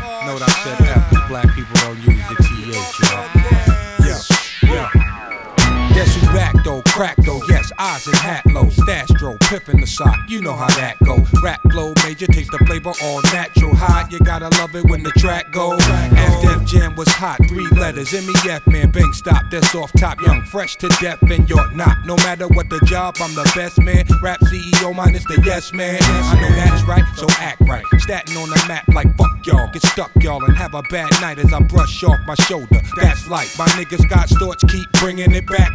Note I said F, cause black people don't use the TH, y'all. Yeah. Guess who back though, crack though, yes, Oz and Hatlow, Stastro, Pippin the sock, you know how that go. Rap flow major, taste the flavor all natural. Hot, you gotta love it when the track goes. As Def Jam was hot, 3 letters, MEF man, bank stop, that's off top, young, fresh to death, and you're not. No matter what the job, I'm the best man. Rap CEO minus the yes man. I know that's right, so act right. Statin on the map like fuck y'all, get stuck y'all, and have a bad night as I brush off my shoulder. That's like my nigga Scott Storch keep bringing it back.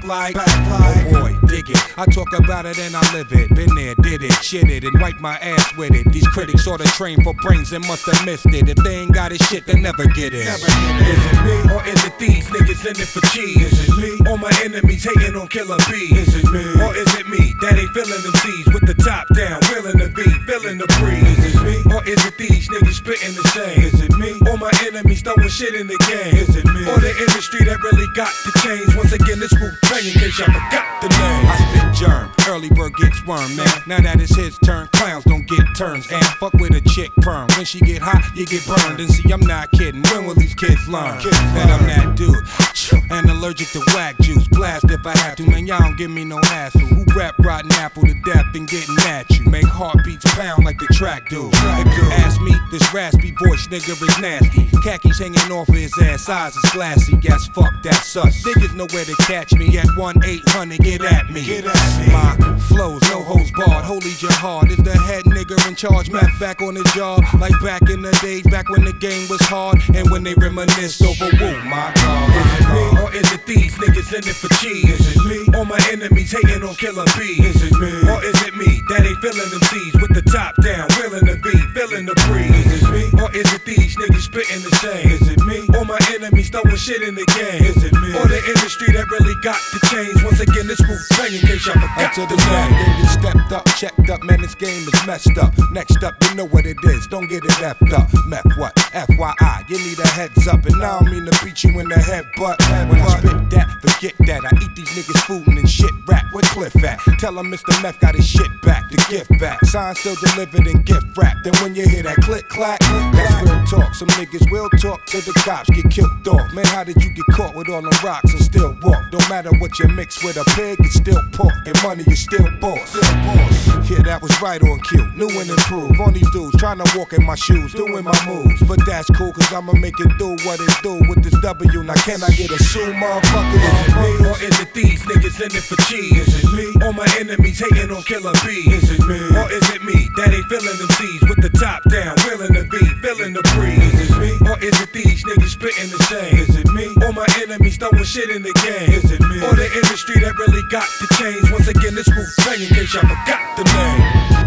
Oh boy, dig it. I talk about it and I live it. Been there, did it, shit it, and wipe my ass with it. These critics sorta trained for brains and must have missed it. If they ain't got it shit, they never get it. Is it me or is it these niggas in it for cheese? Is it me or my enemies hating on Killer B? Is it me or is it me that ain't feeling them C's with the top down, willing to be, feeling the breeze? Is it me or is it these niggas spitting the same? Is it me or my enemies throwing shit in the game? Is it me or the industry that really got to change? Once again, this Wu-Tang in case y'all forgot the name. I spit germ, early bird gets worm, man. Now that it's his turn, clowns don't get turns. And fuck with a chick perm. When she get hot, you get burned. And see, I'm not kidding. When will these kids learn that I'm that dude? And allergic to whack juice. Blast if I have to, man. Y'all don't give me no hassle. Who rap rotten apple to death and getting at you? Make heartbeats pound like the track do. If you ask me, this raspy voice nigga is nasty. Khakis hanging off of his ass, eyes is glassy. Yes, fuck, that's us. Niggas know where to catch me at 1-800, get at me. My flows, no hoes barred. Holy jihad is the head nigga in charge. Matt back on his job, like back in the days, back when the game was hard, and when they reminisced over woo, my God. Is it me or is it these niggas in it for cheese? Is it me or my enemies hating on Killer B? Is it me or is it me that ain't feeling them C's with the top down, willing to be, feeling the breeze? Is it me or is it these niggas spitting the same? Is it me or my enemies throwing shit in the game? Is it me or the industry that really got to change? Once again, this Wu-Tang in case y'all forgot the name. They get stepped up, checked up, man, this game is messed up. Next up, you know what it is, don't get it effed up. Meth what? FYI, you need a heads up, and I don't mean to beat you in the head, but when I spit that, forget that. I eat these niggas food and shit rap. Where Cliff at? Tell him Mr. Meth got his shit back, the gift back. Sign still delivered in gift wrap. Then when you hear that click clack, that's real talk. Some niggas will talk till the cops get killed off. Man, how did you get caught with all them rocks and still walk? Don't matter what you mix with a pig, it's still pork. And money is still boss. Yeah, that was right on cue. New and improved. On these dudes trying to walk in my shoes, doing my moves. But that's cool, cause I'ma make it do what it do with this W. Now can I get a shoe, motherfucker? Is it me or is it these niggas in it for cheese? Is it me or my enemies hating on Killer B? Is it me or is it me that ain't feeling them C's with the top down, willing to be, feeling the breeze? Is it me or is it these niggas spitting the same? Is it me or my enemies throwing shit in the game? Is it me or the industry that really got to change? Once again, this Wu-Tang in case y'all forgot the name.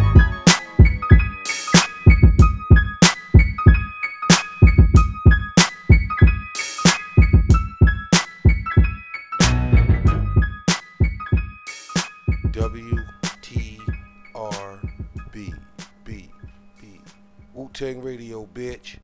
WTRB, Wu-Tang Radio, bitch.